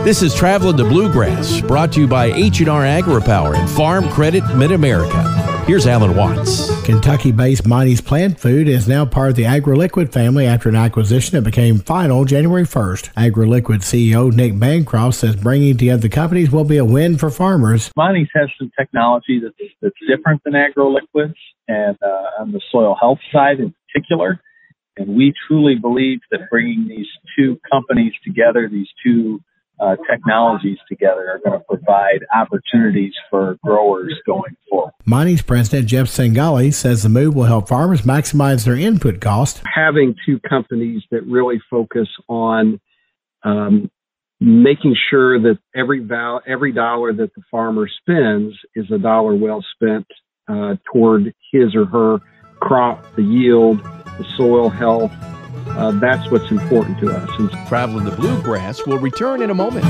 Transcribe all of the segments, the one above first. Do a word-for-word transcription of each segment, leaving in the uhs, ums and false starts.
This is Traveling the Bluegrass, brought to you by H and R AgriPower and Farm Credit Mid-America. Here's Alan Watts. Kentucky-based Monty's Plant Food is now part of the AgroLiquid family after an acquisition that became final January first. AgroLiquid C E O Nick Bancroft says bringing together the companies will be a win for farmers. Monty's has some technology that's, that's different than AgroLiquid's, and uh, on the soil health side in particular. And we truly believe that bringing these two companies together, these two Uh, technologies together, are going to provide opportunities for growers going forward. Monty's president Jeff Sangali says the move will help farmers maximize their input cost. Having two companies that really focus on um, making sure that every val- every dollar that the farmer spends is a dollar well spent uh, toward his or her crop, the yield, the soil health. Uh, that's what's important to us. And Traveling the Bluegrass will return in a moment.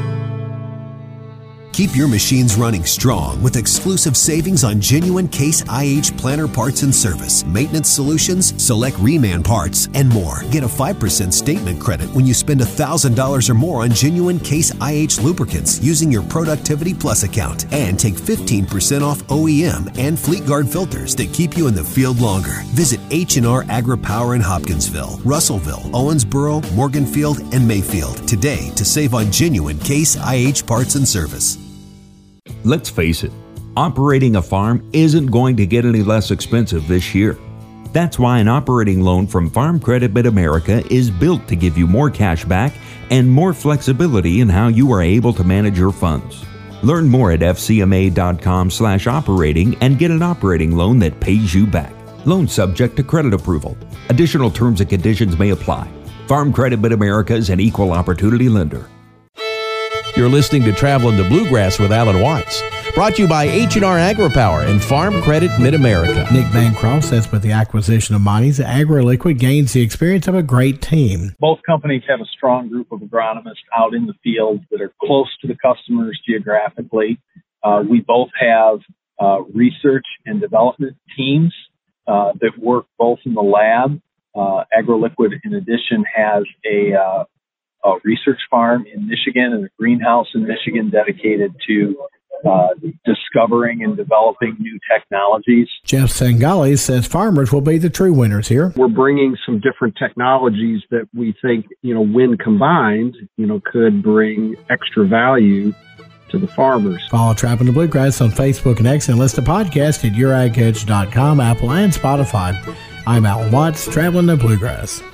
Keep your machines running strong with exclusive savings on genuine Case I H planter parts and service, maintenance solutions, select reman parts, and more. Get a five percent statement credit when you spend one thousand dollars or more on genuine Case I H lubricants using your Productivity Plus account. And take fifteen percent off O E M and Fleetguard filters that keep you in the field longer. Visit H and R AgriPower in Hopkinsville, Russellville, Owensboro, Morganfield, and Mayfield today to save on genuine Case I H parts and service. Let's face it, operating a farm isn't going to get any less expensive this year. That's why an operating loan from Farm Credit Mid-America is built to give you more cash back and more flexibility in how you are able to manage your funds. Learn more at F C M A dot com slash operating and get an operating loan that pays you back. Loan subject to credit approval. Additional terms and conditions may apply. Farm Credit Mid-America is an equal opportunity lender. You're listening to Traveling the Bluegrass with Alan Watts, brought to you by H and R AgriPower and Farm Credit Mid-America. Nick Bancroft says with the acquisition of Monty's, AgroLiquid gains the experience of a great team. Both companies have a strong group of agronomists out in the field that are close to the customers geographically. Uh, we both have uh, research and development teams uh, that work both in the lab. Uh, AgroLiquid, in addition, has a uh, a research farm in Michigan and a greenhouse in Michigan dedicated to uh, discovering and developing new technologies. Jeff Sangali says farmers will be the true winners here. we're bringing some different technologies that we think, you know, when combined, you know, could bring extra value to the farmers. Follow Traveling the Bluegrass on Facebook and X and listen to podcasts at your ag edge dot com, Apple, and Spotify. I'm Alan Watts, Traveling the Bluegrass.